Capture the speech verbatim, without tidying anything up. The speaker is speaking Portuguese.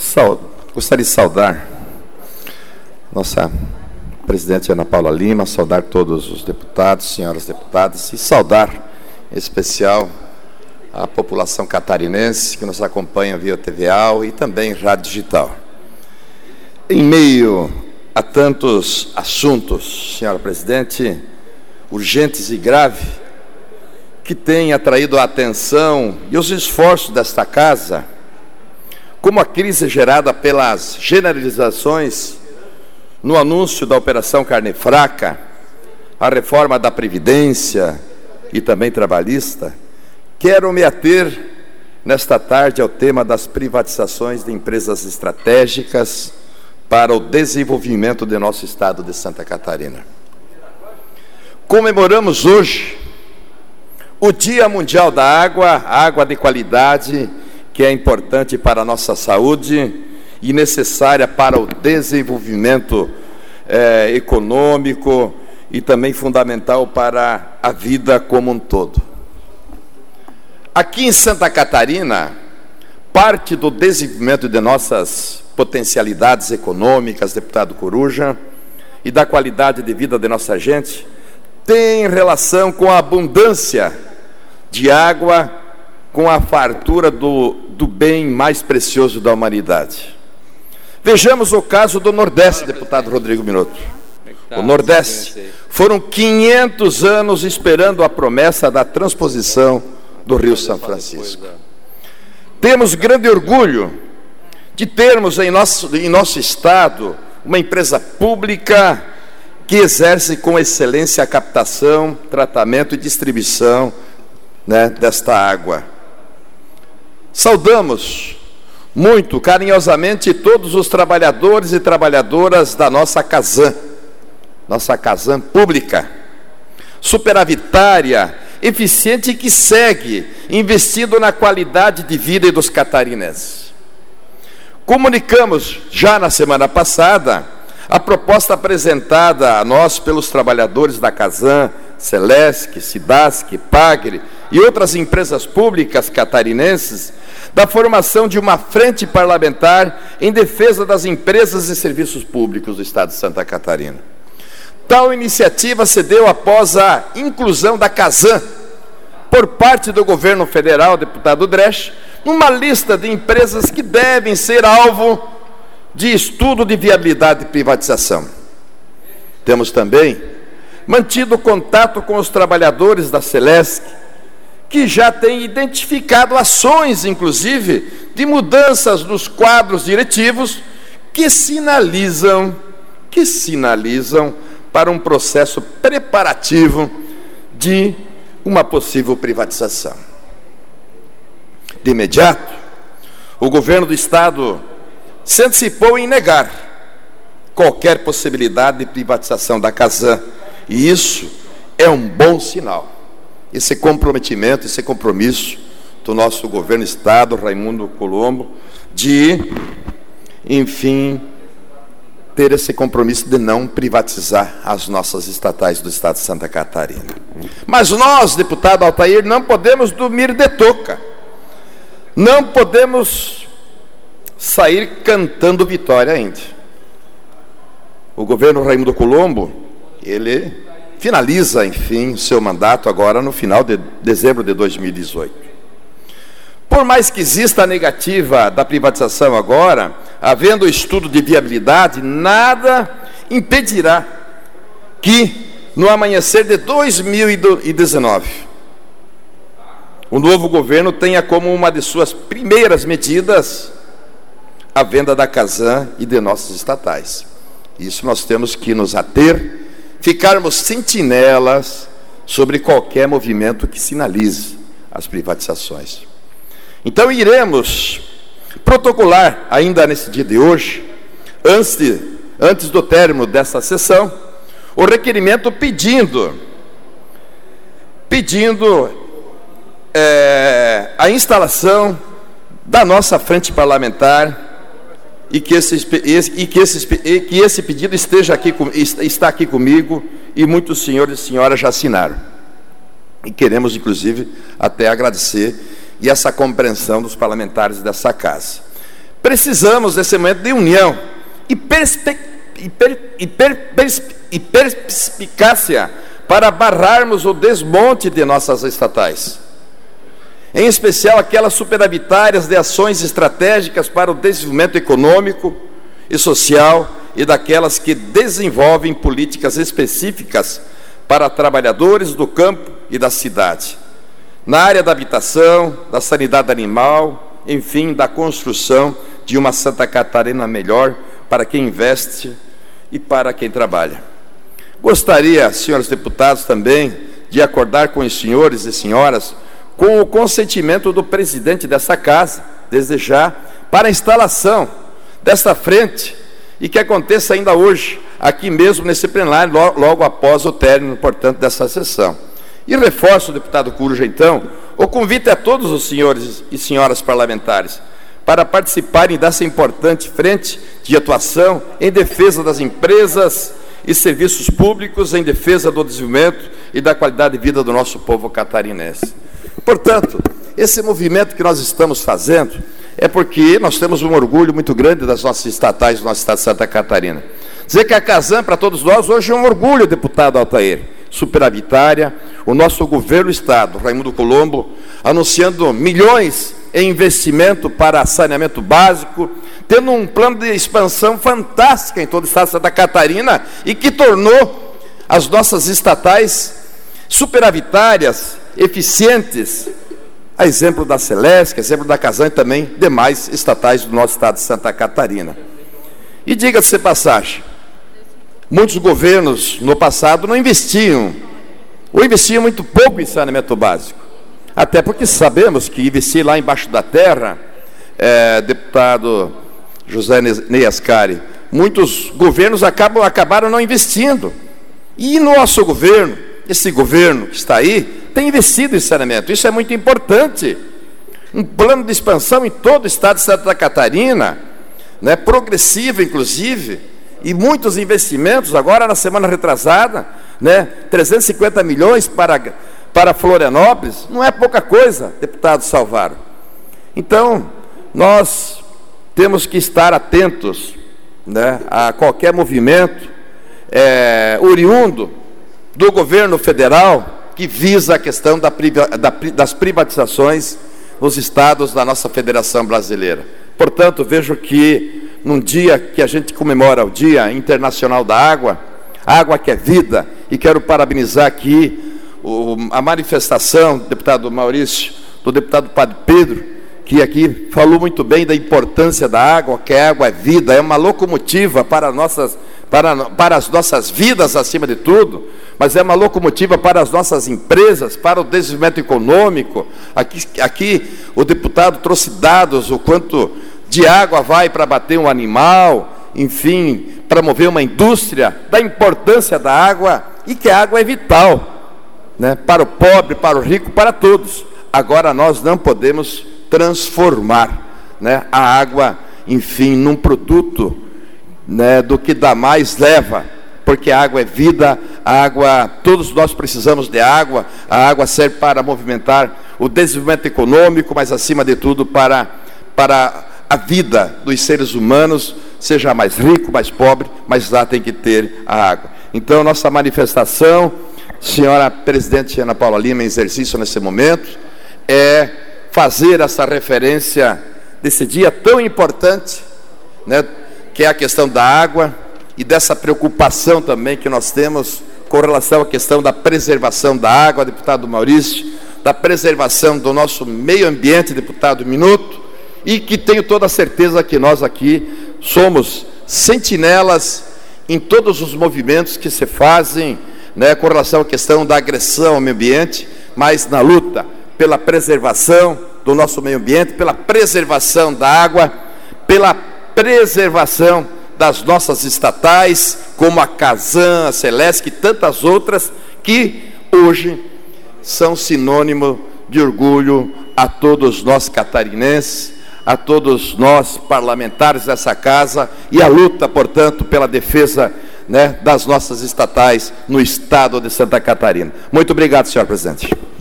Sal, gostaria de saudar nossa presidente Ana Paula Lima, saudar todos os deputados, senhoras deputadas, e saudar, em especial, a população catarinense que nos acompanha via T V A e também rádio digital. Em meio a tantos assuntos, senhora presidente, urgentes e graves, que têm atraído a atenção e os esforços desta casa, como a crise gerada pelas generalizações no anúncio da Operação Carne Fraca, a reforma da Previdência e também trabalhista, quero me ater nesta tarde ao tema das privatizações de empresas estratégicas para o desenvolvimento de nosso estado de Santa Catarina. Comemoramos hoje o Dia Mundial da Água, água de qualidade, que é importante para a nossa saúde e necessária para o desenvolvimento é, econômico e também fundamental para a vida como um todo. Aqui em Santa Catarina, parte do desenvolvimento de nossas potencialidades econômicas, deputado Coruja, e da qualidade de vida de nossa gente, tem relação com a abundância de água, com a fartura do, do bem mais precioso da humanidade. Vejamos o caso do Nordeste, deputado Rodrigo Minotto. O Nordeste, foram quinhentos anos esperando a promessa da transposição do Rio São Francisco. Temos grande orgulho de termos em nosso, em nosso estado uma empresa pública que exerce com excelência a captação, tratamento e distribuição, né, desta água. Saudamos muito carinhosamente todos os trabalhadores e trabalhadoras da nossa Casan, nossa Casan pública, superavitária, eficiente e que segue investindo na qualidade de vida dos catarinenses. Comunicamos já na semana passada a proposta apresentada a nós pelos trabalhadores da Casan, Celesc, Cidasc, Pagre e outras empresas públicas catarinenses, da formação de uma frente parlamentar em defesa das empresas e serviços públicos do estado de Santa Catarina. Tal iniciativa se deu após a inclusão da Casan, por parte do governo federal, deputado Dresch, numa lista de empresas que devem ser alvo de estudo de viabilidade e privatização. Temos também mantido contato com os trabalhadores da Celesc, que já têm identificado ações, inclusive, de mudanças nos quadros diretivos que sinalizam, que sinalizam para um processo preparativo de uma possível privatização. De imediato, o governo do estado se antecipou em negar qualquer possibilidade de privatização da Casan, e isso é um bom sinal. Esse comprometimento, esse compromisso do nosso governo do estado, Raimundo Colombo, de, enfim, ter esse compromisso de não privatizar as nossas estatais do estado de Santa Catarina. Mas nós, deputado Altair, não podemos dormir de toca. Não podemos sair cantando vitória ainda. O governo Raimundo Colombo, ele finaliza, enfim, o seu mandato agora no final de dezembro de dois mil e dezoito. Por mais que exista a negativa da privatização agora, havendo estudo de viabilidade, nada impedirá que, no amanhecer de dois mil e dezenove, o novo governo tenha como uma de suas primeiras medidas a venda da Casan e de nossas estatais. Isso nós temos que nos ater, ficarmos sentinelas sobre qualquer movimento que sinalize as privatizações. Então iremos protocolar ainda nesse dia de hoje, antes, de, antes do término dessa sessão, o requerimento pedindo, pedindo é, a instalação da nossa frente parlamentar e que esse, e que esse, e que esse pedido esteja aqui, está aqui comigo e muitos senhores e senhoras já assinaram. E queremos, inclusive, até agradecer e essa compreensão dos parlamentares dessa casa. Precisamos, nesse momento, de união e, perspe... e, per... e, per... e perspicácia para barrarmos o desmonte de nossas estatais, em especial aquelas superavitárias de ações estratégicas para o desenvolvimento econômico e social e daquelas que desenvolvem políticas específicas para trabalhadores do campo e da cidade, na área da habitação, da sanidade animal, enfim, da construção de uma Santa Catarina melhor para quem investe e para quem trabalha. Gostaria, senhores deputados, também de acordar com os senhores e senhoras com o consentimento do presidente dessa casa, desde já, para a instalação desta frente e que aconteça ainda hoje, aqui mesmo nesse plenário, logo após o término, portanto, dessa sessão. E reforço, deputado Coruja, então, o convite a todos os senhores e senhoras parlamentares para participarem dessa importante frente de atuação em defesa das empresas e serviços públicos, em defesa do desenvolvimento e da qualidade de vida do nosso povo catarinense. Portanto, esse movimento que nós estamos fazendo é porque nós temos um orgulho muito grande das nossas estatais do nosso estado de Santa Catarina. Dizer que a Casan, para todos nós, hoje é um orgulho, deputado Altair. Superavitária, o nosso governo do estado, Raimundo Colombo, anunciando milhões em investimento para saneamento básico, tendo um plano de expansão fantástica em todo o estado de Santa Catarina e que tornou as nossas estatais superavitárias, eficientes, a exemplo da Celesc, a exemplo da Casan e também demais estatais do nosso estado de Santa Catarina. E diga-se de passagem, muitos governos no passado não investiam, ou investiam muito pouco em saneamento básico, até porque sabemos que investir lá embaixo da terra, é, deputado José Neiascari, muitos governos acabam, acabaram não investindo, e nosso governo, esse governo que está aí, tem investido em saneamento. Isso é muito importante. Um plano de expansão em todo o estado de Santa Catarina, né, progressivo inclusive, e muitos investimentos, agora na semana retrasada, né, trezentos e cinquenta milhões para, para Florianópolis, não é pouca coisa, deputado Salvaro. Então, nós temos que estar atentos, né, a qualquer movimento é, oriundo do governo federal que visa a questão da, da, das privatizações nos estados da nossa Federação Brasileira. Portanto, vejo que num dia que a gente comemora o Dia Internacional da Água, água que é vida, e quero parabenizar aqui o, a manifestação, deputado Maurício, do deputado Padre Pedro, que aqui falou muito bem da importância da água, que a água é vida, é uma locomotiva para, nossas, para, para as nossas vidas acima de tudo, mas é uma locomotiva para as nossas empresas, para o desenvolvimento econômico. Aqui, aqui o deputado trouxe dados, o quanto de água vai para bater um animal, enfim, para mover uma indústria, da importância da água, e que a água é vital, né, para o pobre, para o rico, para todos. Agora nós não podemos transformar, né, a água, enfim, num produto, né, do que dá mais leva, porque a água é vida, a água, todos nós precisamos de água, a água serve para movimentar o desenvolvimento econômico, mas acima de tudo para, para a vida dos seres humanos, seja mais rico, mais pobre, mas lá tem que ter a água. Então, nossa manifestação, senhora presidente Ana Paula Lima, em exercício nesse momento, é fazer essa referência desse dia tão importante, né, que é a questão da água, e dessa preocupação também que nós temos com relação à questão da preservação da água, deputado Maurício, da preservação do nosso meio ambiente, deputado Minuto, e que tenho toda a certeza que nós aqui somos sentinelas em todos os movimentos que se fazem, né, com relação à questão da agressão ao meio ambiente, mas na luta pela preservação do nosso meio ambiente, pela preservação da água, pela preservação das nossas estatais, como a Casan, a Celesc e tantas outras, que hoje são sinônimo de orgulho a todos nós catarinenses, a todos nós parlamentares dessa casa, e a luta, portanto, pela defesa, né, das nossas estatais no estado de Santa Catarina. Muito obrigado, senhor presidente.